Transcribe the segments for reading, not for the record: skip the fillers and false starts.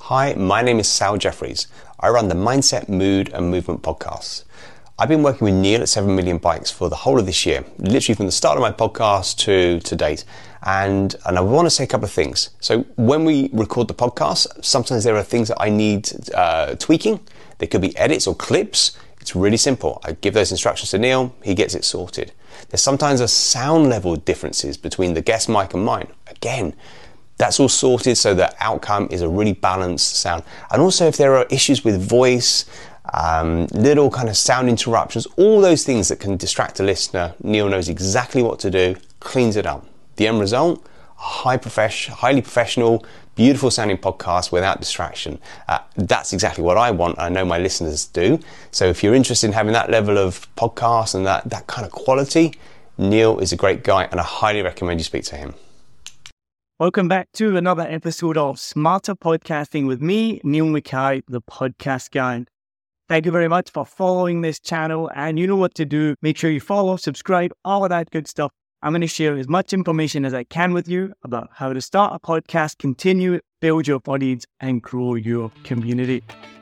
Hi, my name is Sal Jeffries. I run the Mindset, Mood and Movement podcasts. I've been working with Neil at 7 Million Bikes for the whole of this year, literally from the start of my podcast to date. And I want to say a couple of things. So when we record the podcast, sometimes there are things that I need tweaking. There could be edits or clips. It's really simple. I give those instructions to Neil, he gets it sorted. There's sometimes a sound level differences between the guest mic and mine. Again, that's all sorted so the outcome is a really balanced sound. And also if there are issues with voice, little kind of sound interruptions, all those things that can distract a listener, Neil knows exactly what to do, cleans it up. The end result, highly professional, beautiful sounding podcast without distraction. That's exactly what I want. I know my listeners do. So if you're interested in having that level of podcast and that kind of quality, Neil is a great guy and I highly recommend you speak to him. Welcome back to another episode of Smarter Podcasting with me, Neil Mackay, the podcast guy. Thank you very much for following this channel, and you know what to do. Make sure you follow, subscribe, all of that good stuff. I'm going to share as much information as I can with you about how to start a podcast, continue, build your audience, and grow your community.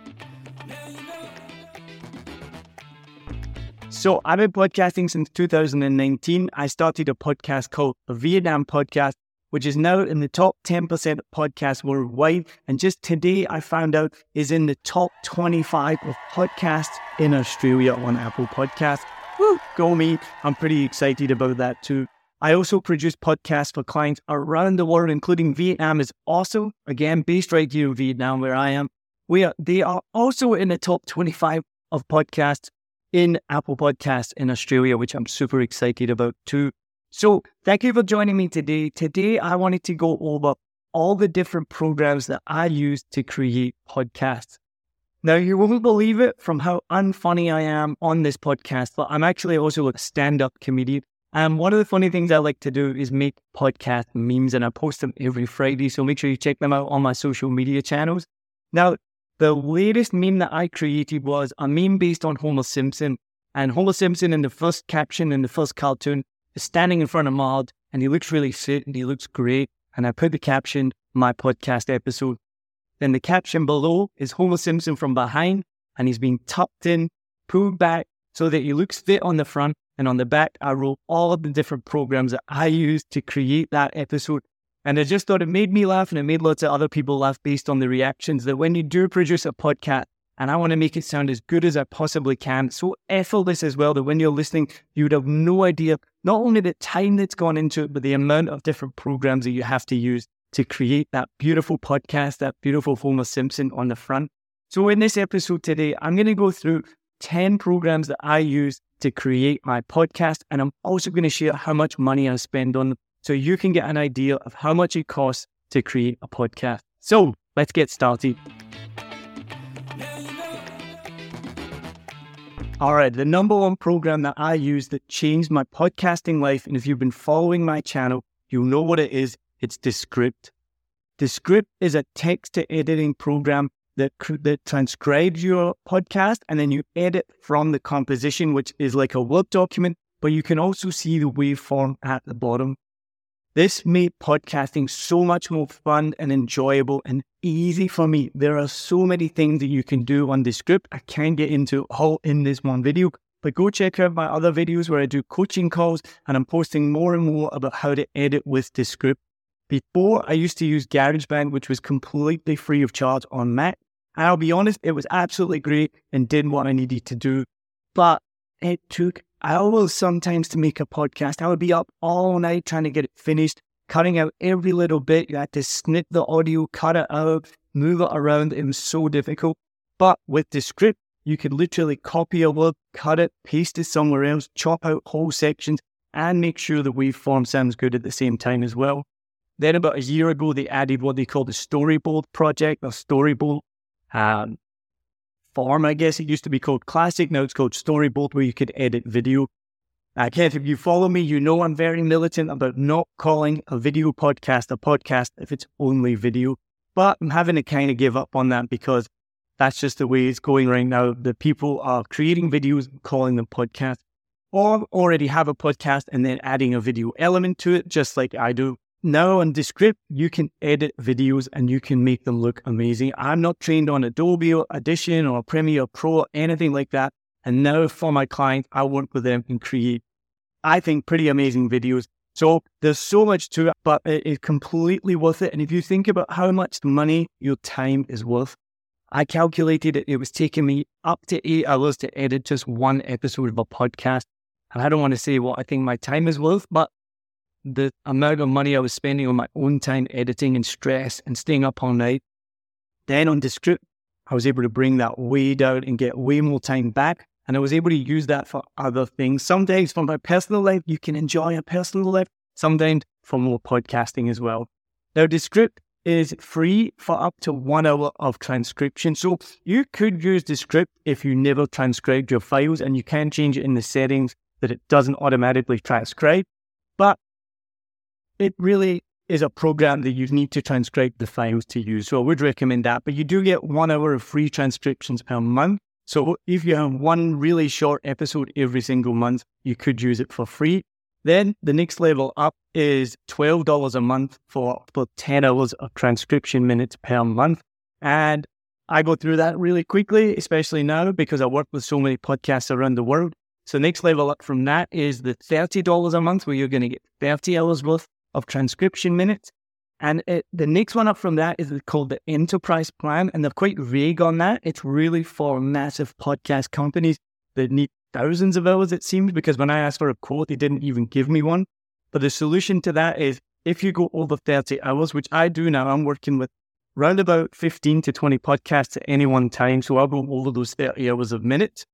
So I've been podcasting since 2019. I started a podcast called the Vietnam Podcast, which is now in the top 10% of podcasts worldwide. And just today, I found out is in the top 25 of podcasts in Australia on Apple Podcasts. Woo, go me. I'm pretty excited about that too. I also produce podcasts for clients around the world, including Vietnam is also, again, based right here in Vietnam where I am. They are also in the top 25 of podcasts in Apple Podcasts in Australia, which I'm super excited about too. So thank you for joining me today. Today, I wanted to go over all the different programs that I use to create podcasts. Now, you won't believe it from how unfunny I am on this podcast, but I'm actually also a stand-up comedian. And one of the funny things I like to do is make podcast memes, and I post them every Friday. So make sure you check them out on my social media channels. Now, the latest meme that I created was a meme based on Homer Simpson. And Homer Simpson in the first caption in the first cartoon is standing in front of Maude, and he looks really fit and he looks great. And I put the caption, my podcast episode. Then the caption below is Homer Simpson from behind, and he's been tucked in, pulled back so that he looks fit on the front. And on the back, I wrote all of the different programs that I used to create that episode. And I just thought it made me laugh, and it made lots of other people laugh based on the reactions that when you do produce a podcast, and I want to make it sound as good as I possibly can, so effortless as well, that when you're listening, you would have no idea not only the time that's gone into it, but the amount of different programs that you have to use to create that beautiful podcast, that beautiful Homer Simpson on the front. So in this episode today, I'm going to go through 10 programs that I use to create my podcast, and I'm also going to share how much money I spend on them so you can get an idea of how much it costs to create a podcast. So let's get started. All right, the number one program that I use that changed my podcasting life, and if you've been following my channel, you'll know what it is. It's Descript. Descript is a text-to-editing program that transcribes your podcast, and then you edit from the composition, which is like a Word document, but you can also see the waveform at the bottom. This made podcasting so much more fun and enjoyable and easy for me. There are so many things that you can do on Descript. I can't get into all in this one video, but go check out my other videos where I do coaching calls, and I'm posting more and more about how to edit with Descript. Before, I used to use GarageBand, which was completely free of charge on Mac. And I'll be honest, it was absolutely great and did what I needed to do. But it took hours sometimes to make a podcast. I would be up all night trying to get it finished, cutting out every little bit. You had to snip the audio, cut it out, move it around. It was so difficult. But with Descript, you could literally copy a word, cut it, paste it somewhere else, chop out whole sections, and make sure the waveform sounds good at the same time as well. Then about a year ago, they added what they call the Storyboard project, or Storyboard form, I guess. It used to be called Classic. Now it's called Storyboard, where you could edit video. Again, if you follow me, you know I'm very militant about not calling a video podcast a podcast if it's only video. But I'm having to kind of give up on that because that's just the way it's going right now. The people are creating videos and calling them podcasts, or already have a podcast and then adding a video element to it, just like I do. now on Descript, you can edit videos and you can make them look amazing. I'm not trained on Adobe or Audition or Premiere Pro or anything like that. And now for my clients, I work with them and create, I think, pretty amazing videos. So there's so much to it, but it is completely worth it. And if you think about how much money your time is worth, I calculated it was taking me up to 8 hours to edit just one episode of a podcast. And I don't want to say what I think my time is worth, but the amount of money I was spending on my own time editing and stress and staying up all night. Then on Descript, I was able to bring that way down and get way more time back. And I was able to use that for other things. Sometimes for my personal life, you can enjoy a personal life. Sometimes for more podcasting as well. Now, Descript is free for up to 1 hour of transcription. So you could use Descript if you never transcribed your files, and you can change it in the settings that it doesn't automatically transcribe. But it really is a program that you need to transcribe the files to use. So I would recommend that. But you do get 1 hour of free transcriptions per month. So if you have one really short episode every single month, you could use it for free. Then the next level up is $12 a month for 10 hours of transcription minutes per month. And I go through that really quickly, especially now because I work with so many podcasts around the world. So next level up from that is the $30 a month, where you're going to get 30 hours worth of transcription minutes. And the next one up from that is called the Enterprise Plan. And they're quite vague on that. It's really for massive podcast companies that need thousands of hours, it seems, because when I asked for a quote, they didn't even give me one. But the solution to that is if you go over 30 hours, which I do now, I'm working with around about 15 to 20 podcasts at any one time. So I'll go over those 30 hours of minutes.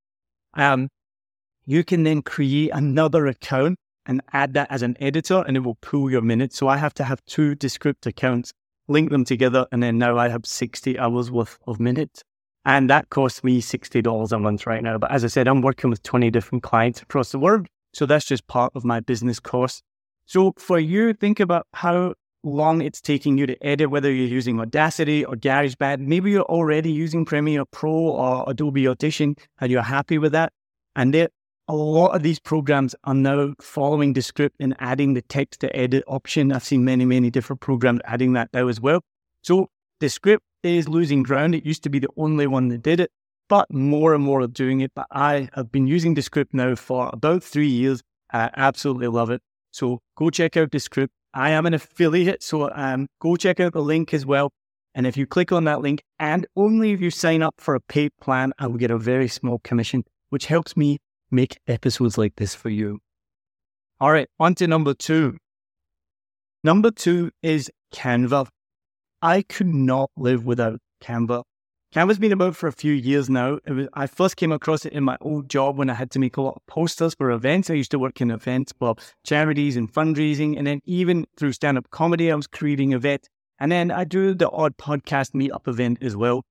You can then create another account and add that as an editor, and it will pull your minutes. So I have to have 2 Descript accounts, link them together, and then now I have 60 hours worth of minutes. And that costs me $60 a month right now. But as I said, I'm working with 20 different clients across the world. So that's just part of my business cost. So for you, think about how long it's taking you to edit, whether you're using Audacity or GarageBand. Maybe you're already using Premiere Pro or Adobe Audition and you're happy with that. And a lot of these programs are now following Descript and adding the text to edit option. I've seen many, many different programs adding that now as well. So Descript is losing ground. It used to be the only one that did it, but more and more are doing it. But I have been using Descript now for about 3 years. I absolutely love it. So go check out Descript. I am an affiliate, so go check out the link as well. And if you click on that link, and only if you sign up for a paid plan, I will get a very small commission, which helps me make episodes like this for you. All right, on to number 2. Number 2 is Canva. I could not live without Canva. Canva's been about for a few years now. I first came across it in my old job when I had to make a lot of posters for events. I used to work in events for charities and fundraising. And then even through stand-up comedy, I was creating events. And then I do the odd podcast meetup event as well.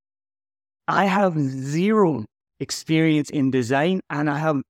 I have zero experience in design, and I have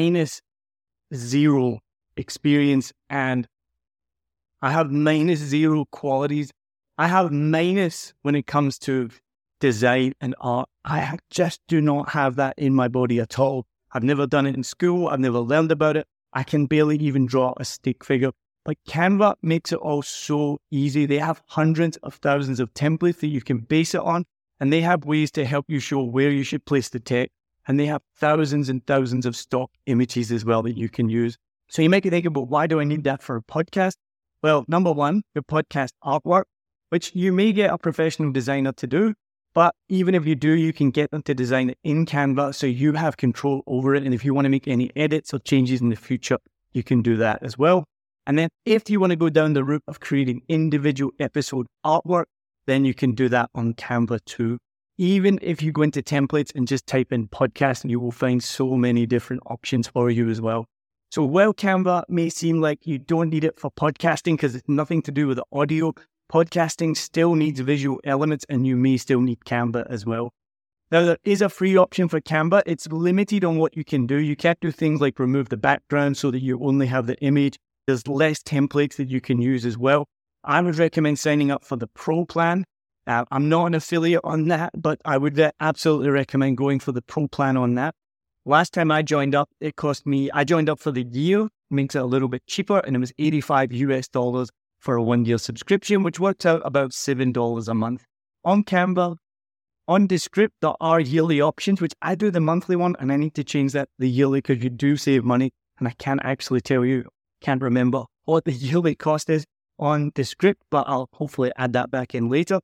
-0 experience, and I have -0 qualities. I have minus when it comes to design and art. I just do not have that in my body at all. I've never done it in school. I've never learned about it. I can barely even draw a stick figure. But Canva makes it all so easy. They have hundreds of thousands of templates that you can base it on, and they have ways to help you show where you should place the text. And they have thousands and thousands of stock images as well that you can use. So you might be thinking, but why do I need that for a podcast? Well, number one, your podcast artwork, which you may get a professional designer to do, but even if you do, you can get them to design it in Canva so you have control over it. And if you want to make any edits or changes in the future, you can do that as well. And then if you want to go down the route of creating individual episode artwork, then you can do that on Canva too. Even if you go into templates and just type in podcast, you will find so many different options for you as well. So while Canva may seem like you don't need it for podcasting because it's nothing to do with the audio, podcasting still needs visual elements and you may still need Canva as well. Now, there is a free option for Canva. It's limited on what you can do. You can't do things like remove the background so that you only have the image. There's less templates that you can use as well. I would recommend signing up for the Pro plan. I'm not an affiliate on that, but I would absolutely recommend going for the Pro plan on that. Last time I joined up, I joined up for the year, makes it a little bit cheaper, and it was $85 for a 1-year subscription, which works out about $7 a month. On Canva, on Descript, there are yearly options, which I do the monthly one, and I need to change that the yearly because you do save money, and I can't actually tell you, can't remember what the yearly cost is on Descript, but I'll hopefully add that back in later.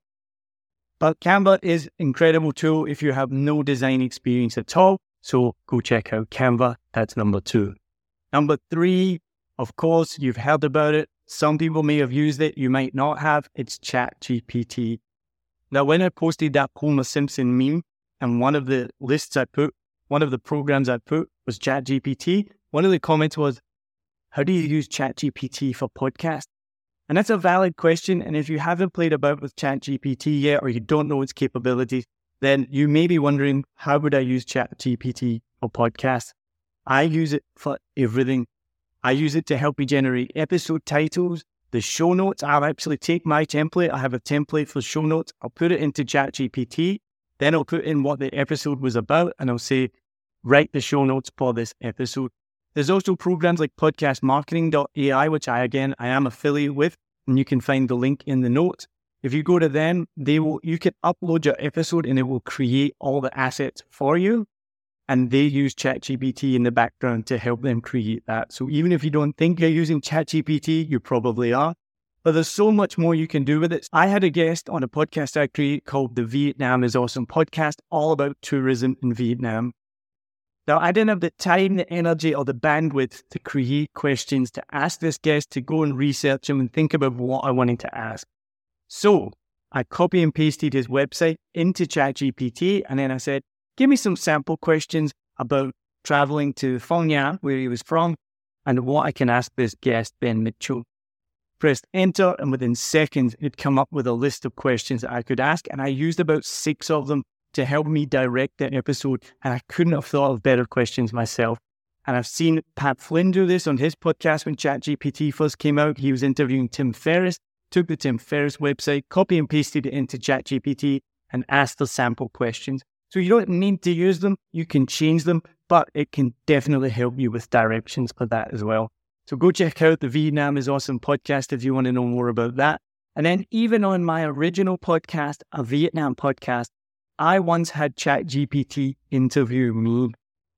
But Canva is an incredible tool if you have no design experience at all. So go check out Canva. That's number 2. Number 3, of course, you've heard about it. Some people may have used it. You might not have. It's ChatGPT. Now, when I posted that Homer Simpson meme, and one of the lists I put, one of the programs I put was ChatGPT, one of the comments was, how do you use ChatGPT for podcasts? And that's a valid question. And if you haven't played about with ChatGPT yet, or you don't know its capabilities, then you may be wondering, how would I use ChatGPT for podcasts? I use it for everything. I use it to help me generate episode titles, the show notes. I'll actually take my template. I have a template for show notes. I'll put it into ChatGPT. Then I'll put in what the episode was about, and I'll say, write the show notes for this episode. There's also programs like podcastmarketing.ai, which I am affiliated with, and you can find the link in the notes. If you go to them, you can upload your episode and it will create all the assets for you. And they use ChatGPT in the background to help them create that. So even if you don't think you're using ChatGPT, you probably are. But there's so much more you can do with it. I had a guest on a podcast I created called the Vietnam is Awesome podcast, all about tourism in Vietnam. Now, I didn't have the time, the energy, or the bandwidth to create questions to ask this guest, to go and research him and think about what I wanted to ask. So I copy and pasted his website into ChatGPT, and then I said, give me some sample questions about traveling to Phong Nha, where he was from, and what I can ask this guest, Ben Mitchell. Pressed enter, and within seconds, it'd come up with a list of questions that I could ask, and I used about 6 of them to help me direct the episode, and I couldn't have thought of better questions myself. And I've seen Pat Flynn do this on his podcast when ChatGPT first came out. He was interviewing Tim Ferriss, took the Tim Ferriss website, copy and pasted it into ChatGPT, and asked the sample questions. So you don't need to use them, you can change them, but it can definitely help you with directions for that as well. So go check out the Vietnam is Awesome podcast if you want to know more about that. And then even on my original podcast, a Vietnam podcast, I once had ChatGPT interview me.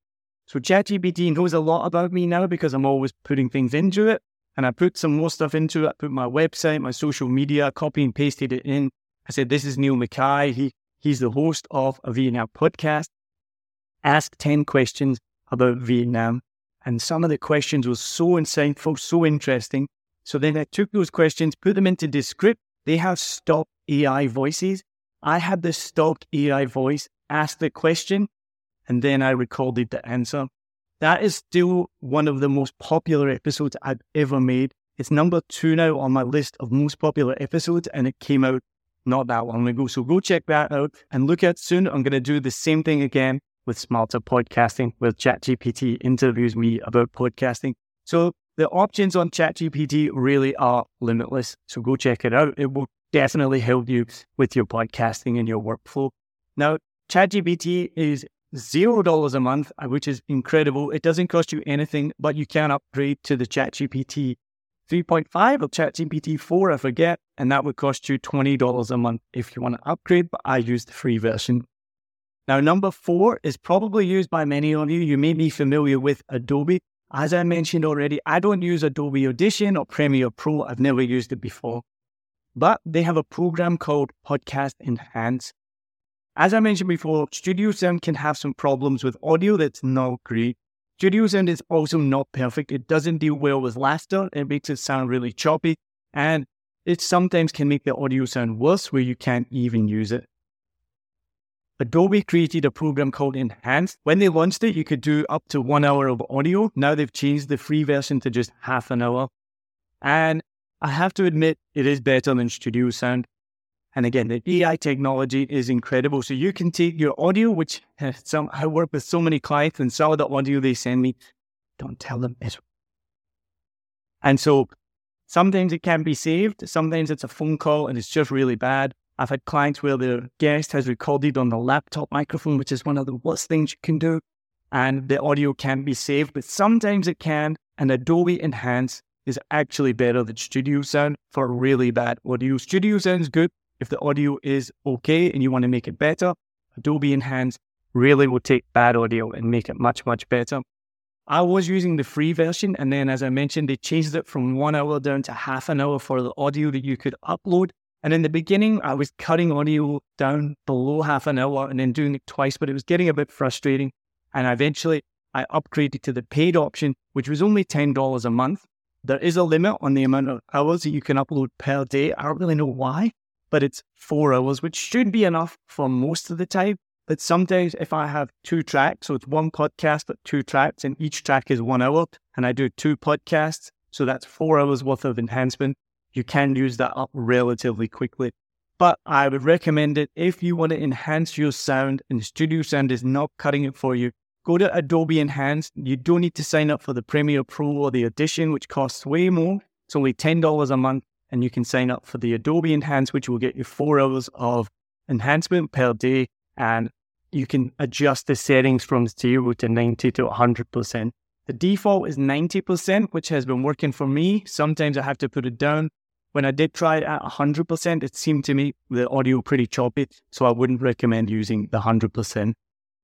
So ChatGPT knows a lot about me now because I'm always putting things into it. And I put some more stuff into it. I put my website, my social media, copy and pasted it in. I said, this is Neil Mackay. He's the host of a Vietnam podcast. Ask 10 questions about Vietnam. And some of the questions were so insightful, so interesting. So then I took those questions, put them into Descript. They have stock AI voices. I had the stock AI voice ask the question, and then I recorded the answer. That is still one of the most popular episodes I've ever made. It's number 2 now on my list of most popular episodes, and it came out not that long ago. So go check that out and look at soon. I'm going to do the same thing again with Smarter Podcasting, where ChatGPT interviews me about podcasting. So the options on ChatGPT really are limitless. So go check it out. It will definitely help you with your podcasting and your workflow. Now, ChatGPT is $0 a month, which is incredible. It doesn't cost you anything, but you can upgrade to the ChatGPT 3.5 or ChatGPT 4, I forget, and that would cost you $20 a month if you want to upgrade, but I use the free version. Now, number 4 is probably used by many of you. You may be familiar with Adobe. As I mentioned already, I don't use Adobe Audition or Premiere Pro. I've never used it before. But they have a program called Podcast Enhance. As I mentioned before, Studio Sound can have some problems with audio that's not great. Studio Sound is also not perfect. It doesn't deal well with laughter. It makes it sound really choppy. And it sometimes can make the audio sound worse where you can't even use it. Adobe created a program called Enhance. When they launched it, you could do up to 1 hour of audio. Now they've changed the free version to just half an hour. And I have to admit, it is better than Studio Sound. And again, the AI technology is incredible. So you can take your audio, which I work with so many clients, and some of the audio they send me, don't tell them it. And so sometimes it can be saved. Sometimes it's a phone call and it's just really bad. I've had clients where the guest has recorded on the laptop microphone, which is one of the worst things you can do. And the audio can't be saved, but sometimes it can. And Adobe Enhance is actually better than Studio Sound for really bad audio. Studio Sound is good if the audio is okay and you want to make it better. Adobe Enhance really will take bad audio and make it much, much better. I was using the free version, and then as I mentioned, they changed it from 1 hour down to half an hour for the audio that you could upload. And in the beginning, I was cutting audio down below half an hour and then doing it twice, but it was getting a bit frustrating. And eventually, I upgraded to the paid option, which was only $10 a month. There is a limit on the amount of hours that you can upload per day. I don't really know why, but it's 4 hours, which should be enough for most of the time. But sometimes if I have 2 tracks, so it's 1 podcast, but 2 tracks, and each track is 1 hour, and I do 2 podcasts, so that's 4 hours worth of enhancement. You can use that up relatively quickly. But I would recommend it if you want to enhance your sound and Studio Sound is not cutting it for you. Go to Adobe Enhance. You don't need to sign up for the Premiere Pro or the Edition, which costs way more. It's only $10 a month, and you can sign up for the Adobe Enhance, which will get you 4 hours of enhancement per day, and you can adjust the settings from 0 to 90 to 100%. The default is 90%, which has been working for me. Sometimes I have to put it down. When I did try it at 100%, it seemed to me the audio pretty choppy, so I wouldn't recommend using the 100%.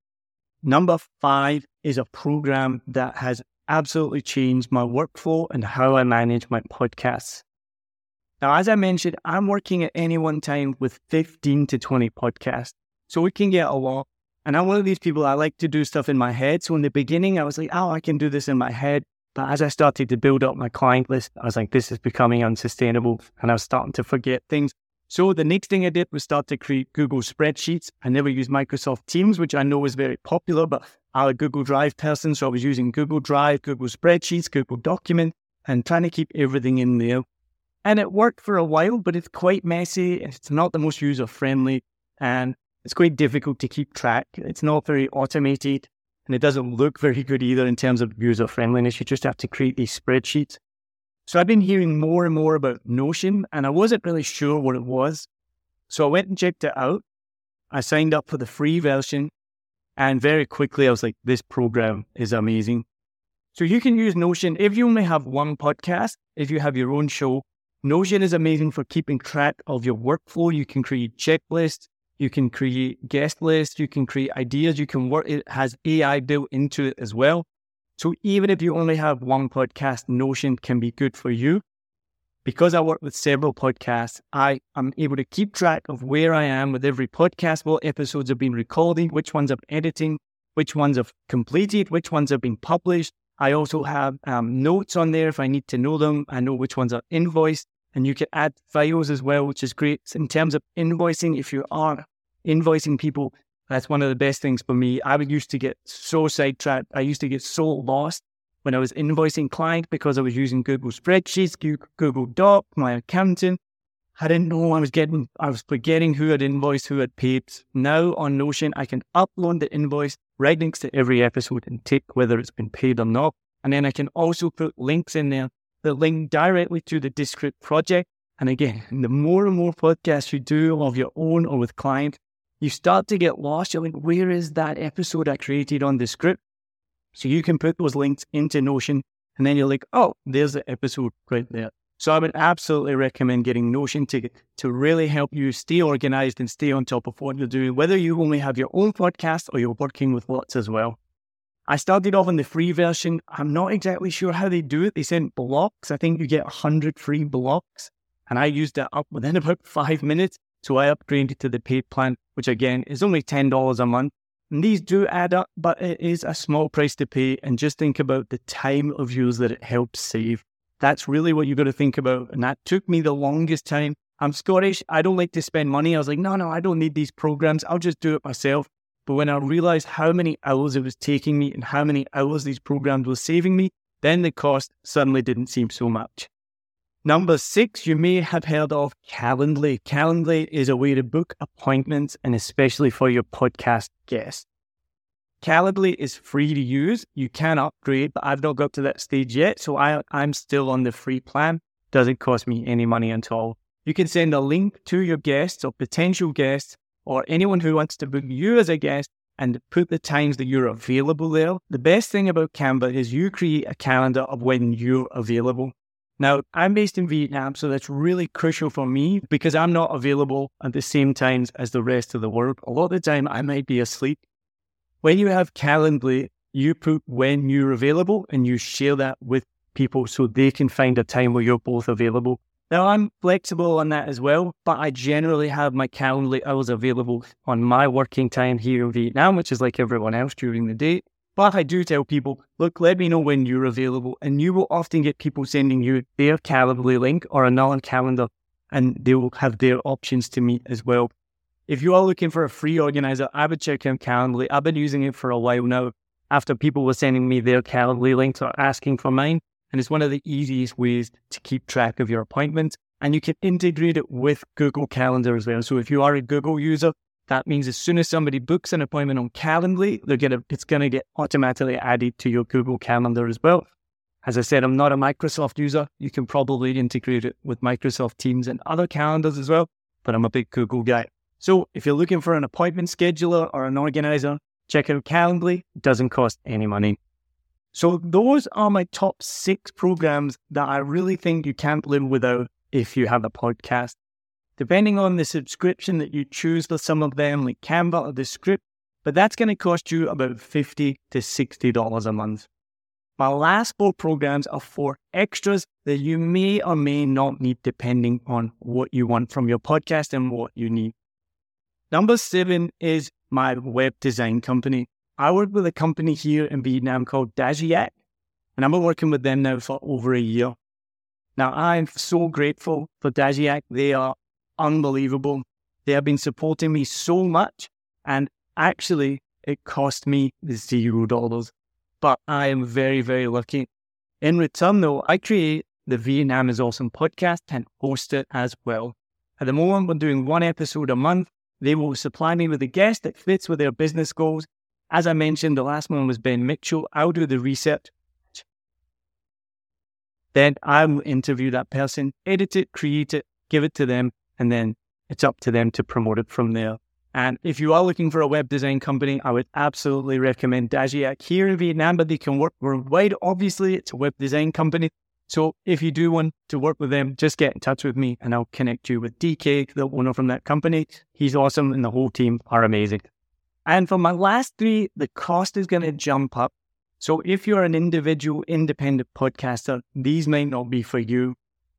Number 5 is a program that has absolutely changed my workflow and how I manage my podcasts. Now, as I mentioned, I'm working at any one time with 15 to 20 podcasts, so it can get a lot. And I'm one of these people, I like to do stuff in my head. So in the beginning, I was like, oh, I can do this in my head. But as I started to build up my client list, I was like, this is becoming unsustainable. And I was starting to forget things. So the next thing I did was start to create Google spreadsheets. I never used Microsoft Teams, which I know is very popular, but I'm a Google Drive person. So I was using Google Drive, Google Spreadsheets, Google Document, and trying to keep everything in there. And it worked for a while, but it's quite messy. And it's not the most user-friendly. And it's quite difficult to keep track. It's not very automated. And it doesn't look very good either in terms of user-friendliness. You just have to create these spreadsheets. So I've been hearing more and more about Notion, and I wasn't really sure what it was. So I went and checked it out. I signed up for the free version, and very quickly I was like, this program is amazing. So you can use Notion if you only have one podcast, if you have your own show. Notion is amazing for keeping track of your workflow. You can create checklists. You can create guest lists, you can create ideas, you can work, it has AI built into it as well. So even if you only have one podcast, Notion can be good for you. Because I work with several podcasts, I am able to keep track of where I am with every podcast, what episodes have been recording, which ones I'm editing, which ones have completed, which ones have been published. I also have notes on there if I need to know them. I know which ones are invoiced. And you can add files as well, which is great. In terms of invoicing, if you are invoicing people, that's one of the best things for me. I used to get so sidetracked. I used to get so lost when I was invoicing clients because I was using Google Spreadsheets, Google Doc, my accountant. I didn't know I was forgetting who had invoiced, who had paid. Now on Notion, I can upload the invoice right next to every episode and tick whether it's been paid or not. And then I can also put links in there that link directly to the Descript project. And again, the more and more podcasts you do of your own or with clients, you start to get lost. You're like, where is that episode I created on Descript? So you can put those links into Notion, and then you're like, oh, there's the episode right there. So I would absolutely recommend getting Notion to really help you stay organized and stay on top of what you're doing, whether you only have your own podcast or you're working with lots as well. I started off on the free version. I'm not exactly sure how they do it. They send blocks. I think you get 100 free blocks. And I used that up within about 5 minutes. So I upgraded to the paid plan, which again is only $10 a month. And these do add up, but it is a small price to pay. And just think about the time of use that it helps save. That's really what you've got to think about. And that took me the longest time. I'm Scottish. I don't like to spend money. I was like, no, I don't need these programs. I'll just do it myself. But when I realized how many hours it was taking me and how many hours these programs were saving me, then the cost suddenly didn't seem so much. Number 6, you may have heard of Calendly. Calendly is a way to book appointments, and especially for your podcast guests. Calendly is free to use. You can upgrade, but I've not got to that stage yet, so I'm still on the free plan. Doesn't cost me any money at all. You can send a link to your guests or potential guests or anyone who wants to book you as a guest and put the times that you're available there. The best thing about Canva is you create a calendar of when you're available. Now, I'm based in Vietnam, so that's really crucial for me because I'm not available at the same times as the rest of the world. A lot of the time, I might be asleep. When you have Calendly, you put when you're available and you share that with people so they can find a time where you're both available. Now, I'm flexible on that as well, but I generally have my Calendly hours available on my working time here in Vietnam, which is like everyone else during the day. But I do tell people, look, let me know when you're available. And you will often get people sending you their Calendly link or another calendar, and they will have their options to meet as well. If you are looking for a free organizer, I would check out Calendly. I've been using it for a while now after people were sending me their Calendly links or asking for mine. And it's one of the easiest ways to keep track of your appointments. And you can integrate it with Google Calendar as well. So if you are a Google user, that means as soon as somebody books an appointment on Calendly, it's going to get automatically added to your Google Calendar as well. As I said, I'm not a Microsoft user. You can probably integrate it with Microsoft Teams and other calendars as well, but I'm a big Google guy. So if you're looking for an appointment scheduler or an organizer, check out Calendly. It doesn't cost any money. So those are my top 6 programs that I really think you can't live without if you have a podcast. Depending on the subscription that you choose for some of them, like Canva or Descript, but that's going to cost you about $50 to $60 a month. My last 4 programs are for extras that you may or may not need depending on what you want from your podcast and what you need. Number 7 is my web design company. I work with a company here in Vietnam called Dagiac, and I've been working with them now for over a year. Now, I'm so grateful for Dagiac. They are unbelievable. They have been supporting me so much, and actually it cost me $0, but I am very, very lucky. In return though, I create the Vietnam is Awesome podcast and host it as well. At the moment, we're doing 1 episode a month. They will supply me with a guest that fits with their business goals. As I mentioned, the last one was Ben Mitchell. I'll do the research. Then I will interview that person, edit it, create it, give it to them, and then it's up to them to promote it from there. And if you are looking for a web design company, I would absolutely recommend Dagiac here in Vietnam, but they can work worldwide. Obviously, it's a web design company. So if you do want to work with them, just get in touch with me and I'll connect you with DK, the owner from that company. He's awesome and the whole team are amazing. And for my last 3, the cost is going to jump up. So if you're an individual, independent podcaster, these might not be for you.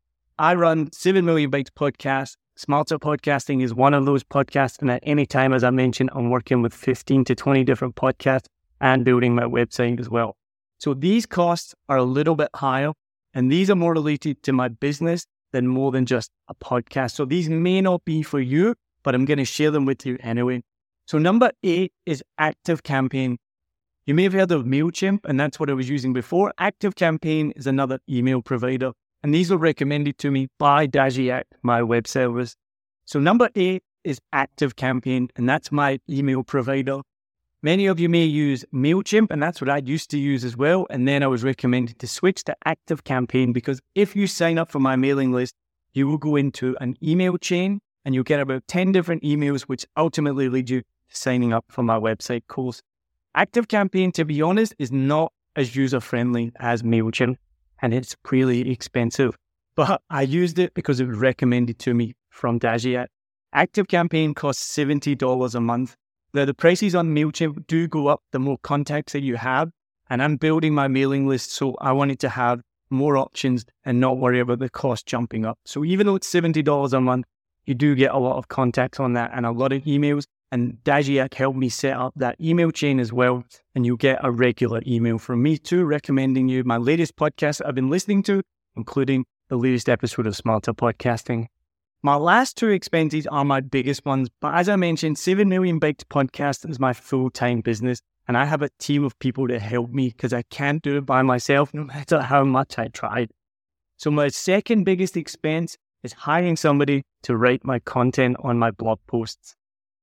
I run 7 Million Bytes podcast. Smarter Podcasting is one of those podcasts. And at any time, as I mentioned, I'm working with 15 to 20 different podcasts and building my website as well. So these costs are a little bit higher, and these are more related to my business than more than just a podcast. So these may not be for you, but I'm going to share them with you anyway. So number 8 is ActiveCampaign. You may have heard of MailChimp, and that's what I was using before. ActiveCampaign is another email provider, and these were recommended to me by Dagiac, my web service. So number 8 is ActiveCampaign, and that's my email provider. Many of you may use MailChimp, and that's what I used to use as well. And then I was recommended to switch to ActiveCampaign because if you sign up for my mailing list, you will go into an email chain and you'll get about 10 different emails, which ultimately lead you to signing up for my website course. ActiveCampaign, to be honest, is not as user-friendly as MailChimp, and it's really expensive. But I used it because it was recommended to me from Dagiac. ActiveCampaign costs $70 a month. Now, the prices on MailChimp do go up the more contacts that you have, and I'm building my mailing list, so I wanted to have more options and not worry about the cost jumping up. So even though it's $70 a month, you do get a lot of contacts on that and a lot of emails, and Dagiac helped me set up that email chain as well, and you get a regular email from me too, recommending you my latest podcast I've been listening to, including the latest episode of Smarter Podcasting. My last 2 expenses are my biggest ones, but as I mentioned, 7 Million Bytes podcast is my full-time business, and I have a team of people to help me because I can't do it by myself no matter how much I tried. So my second biggest expense is hiring somebody to write my content on my blog posts.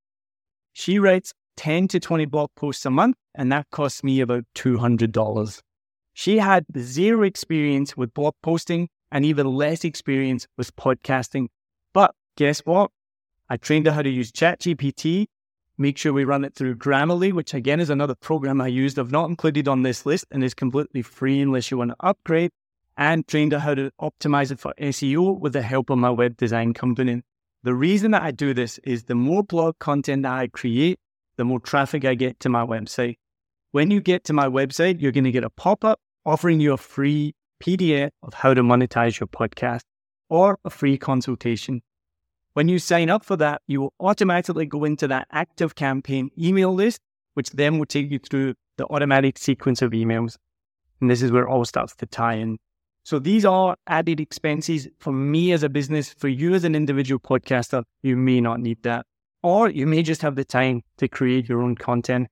She writes 10 to 20 blog posts a month, and that costs me about $200. She had 0 experience with blog posting and even less experience with podcasting. But guess what? I trained her how to use ChatGPT, make sure we run it through Grammarly, which again is another program I used. I've not included on this list and is completely free unless you want to upgrade. and trained on how to optimize it for SEO with the help of my web design company. The reason that I do this is the more blog content that I create, the more traffic I get to my website. When you get to my website, you're going to get a pop-up offering you a free PDF of how to monetize your podcast or a free consultation. When you sign up for that, you will automatically go into that active campaign email list, which then will take you through the automatic sequence of emails. And this is where it all starts to tie in. So these are added expenses for me as a business. For you as an individual podcaster, you may not need that. Or you may just have the time to create your own content.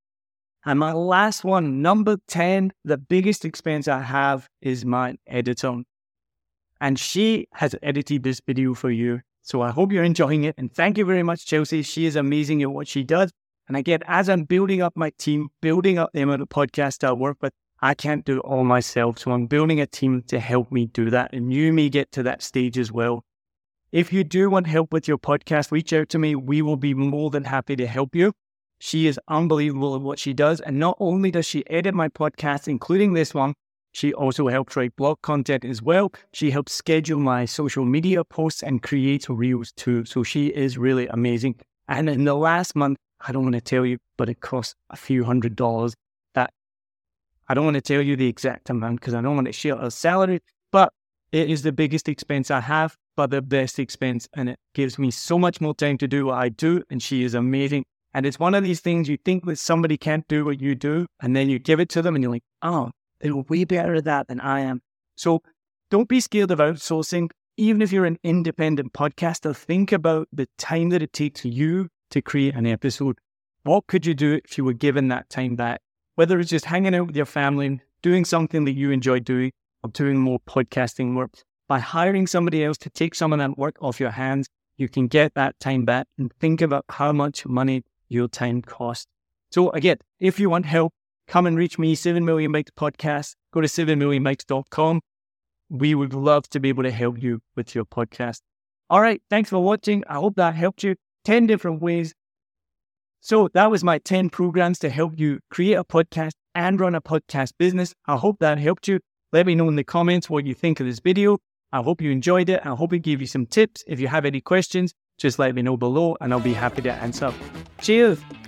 And my last one, number 10, the biggest expense I have is my editor. And she has edited this video for you. So I hope you're enjoying it. And thank you very much, Chelsea. She is amazing at what she does. And again, as I'm building up my team, building up the amount of podcasts I work with, I can't do it all myself. So I'm building a team to help me do that. And you may get to that stage as well. If you do want help with your podcast, reach out to me. We will be more than happy to help you. She is unbelievable at what she does. And not only does she edit my podcast, including this one, she also helps write blog content as well. She helps schedule my social media posts and create reels too. So she is really amazing. And in the last month, I don't want to tell you, but it cost a few $100s. That I don't want to tell you the exact amount because I don't want to share her salary, but it is the biggest expense I have, but the best expense. And it gives me so much more time to do what I do. And she is amazing. And it's one of these things you think that somebody can't do what you do, and then you give it to them and you're like, oh, they're way better at that than I am. So don't be scared of outsourcing. Even if you're an independent podcaster, think about the time that it takes you to create an episode. What could you do if you were given that time back? Whether it's just hanging out with your family, doing something that you enjoy doing, or doing more podcasting work. By hiring somebody else to take some of that work off your hands, you can get that time back and think about how much money your time costs. So again, if you want help, come and reach me, 7 Million Bikes Podcast. Go to 7millionbikes.com. We would love to be able to help you with your podcast. All right, thanks for watching. I hope that helped you. 10 different ways. So that was my 10 programs to help you create a podcast and run a podcast business. I hope that helped you. Let me know in the comments what you think of this video. I hope you enjoyed it. I hope it gave you some tips. If you have any questions, just let me know below and I'll be happy to answer. Cheers.